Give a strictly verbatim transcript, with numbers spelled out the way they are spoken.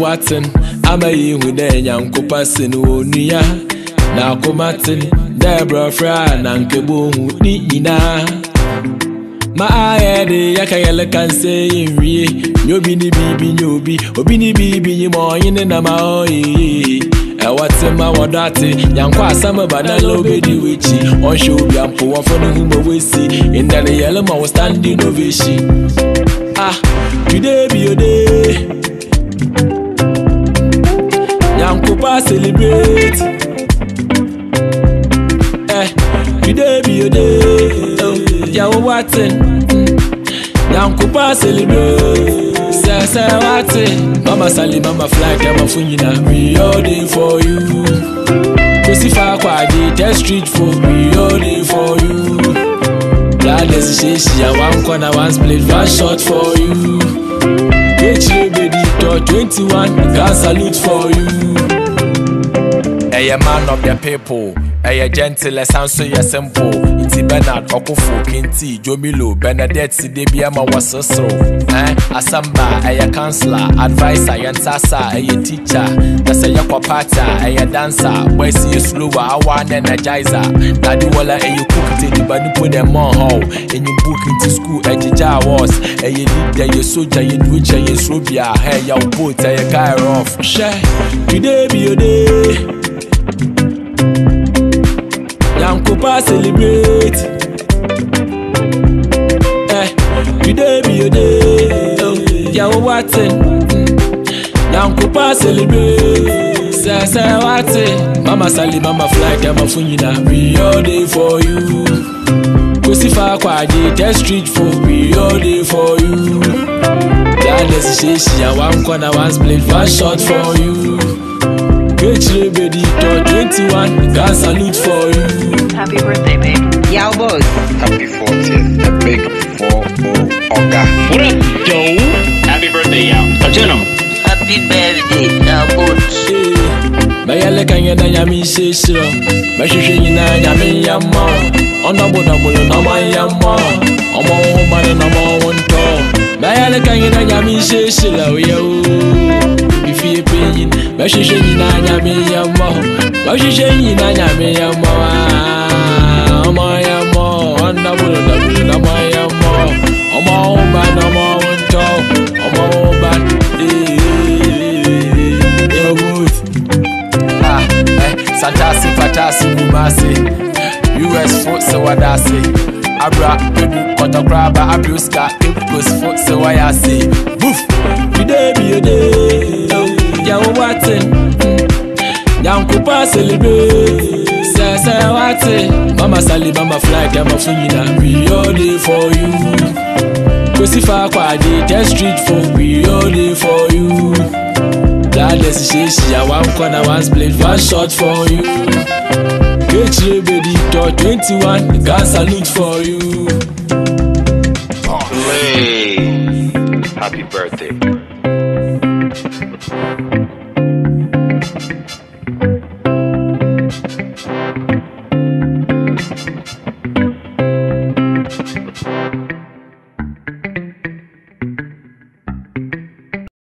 Watson, I'm a you with a young copasin who near. Now Comatin, Deborah Fry, and Kabo, Nina. My eye, the Yakayala can say in re, you be the baby, you be, or be baby, you more in the Namaoi. What's in my wadati, young Quasama Banalo Bedi Witchy, on show be a poor for the whom we see, in the yellow was standing ovation. Ah, today be your day. Young Copa celebrate. Eh, today be your day. Oh, yeah, what's in? Young Copa celebrate. Say, say, what's it? Mama Sally, Mama Fly, Mama Funina, we all day for you. Crucify Quadi, test street for we all day for you. Glad as she she a one corner, one split, one shot for you. Get you baby, twenty-one, God salute for you. Hey, a man of the people. Aye gentle sound so ya simple. Iti Bernard Okofo Kinti Jomilo Bernadette Sidebia ma wasoso. Eh Asamba aye counselor advisor yantasa aye teacher. Nasa yakwa pata aye dancer. Boy see you slower awa energizer. Nadi wala aye cook te di bani put them on how. And you book into school ejija was. Aye leader ye soldier ye witcher ye slobia. Hey ya boat aye guy off. Share today be your day. Young Copa celebrate. Eh, today be your day. Oh, yeah, what's it? Young Copa celebrate. Say, say, what's it? Mama Sally, Mama Fly, Mama Funina, we all day for you. Crucify Quadi, test street for we all day for you. God bless you, she a one corner, one split, one shot for you. Get you ready, twenty-one, God salute for you. Happy birthday, babe. Yow boss. Happy fortieth, a big four oh Oga. What up, Joe? Happy birthday, Yow. Continue. Happy birthday, yow boss. Mayale kanya na yami shishiro. Mashishe yina yami yamma. Onda boda boda na ma yamma. Omo mane na ma wonto. Mayale kanya na yami shishiro yo. Ifi epeyin. Mashishe yina yami yamma. Mashishe yina yami yamma. Omo yamma. Onda boda boda na ma yamma. Omo mane na ma wonto. Omo mane. Yo boy. Santasi, Fatasi, Bumasi, U S foot, so what I say. Abra, Pedu, Kotokraba, Abuska, Impus foot, so I say. Boof, today be your day. Oh, yeah, what's it? Young Copa celebrate. Say, say, what's it? Mama Sally, Mama Fly, Mama Funina, we all day for you. Crucify Quadi, test street for we all day for you. Glad as she she a one corner, one split, one shot for you. Get you ready, twenty-one, God salute for you. Hey, happy birthday.